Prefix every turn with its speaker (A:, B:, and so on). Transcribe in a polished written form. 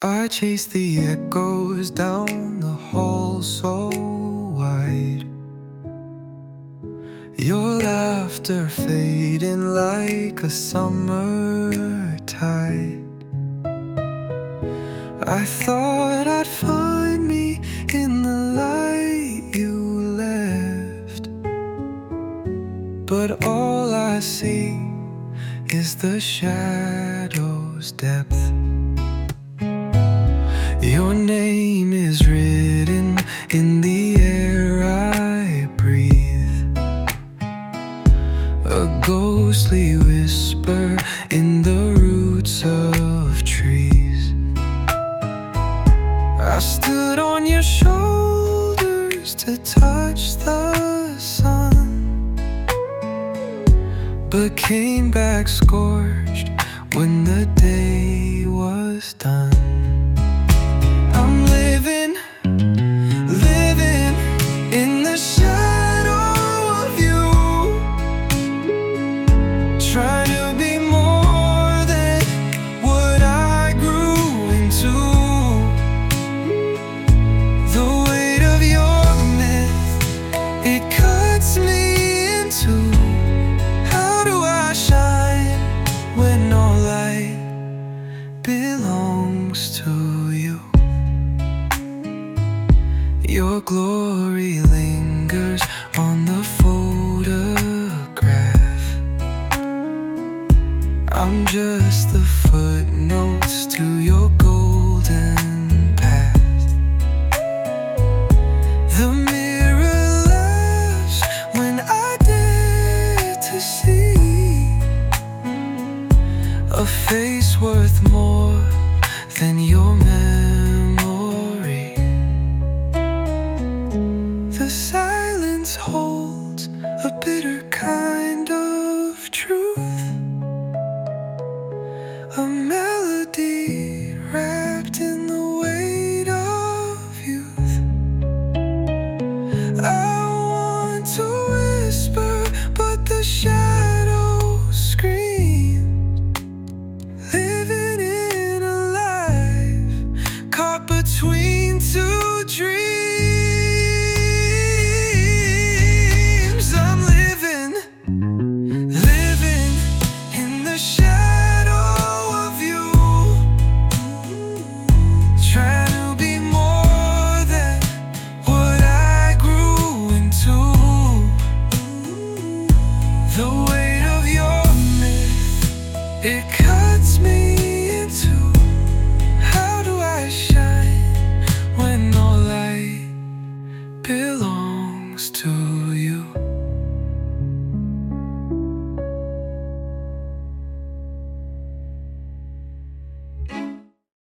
A: I chase the echoes down the hall so wide. Your laughter fading like a summer tide. I thought I'd find me in the light you left, but all I see is the shadow's depth. Your name is written in the air I breathe, a ghostly whisper in the roots of trees. I stood on your shoulders to touch the sun, but came back scorched when the day was done. I'm living in the shadow of you, trying to be more than what I grew into. The weight of your myth, it cuts me in two. How do I shine when all light belongs to you? Your glory lingers on the photograph. I'm just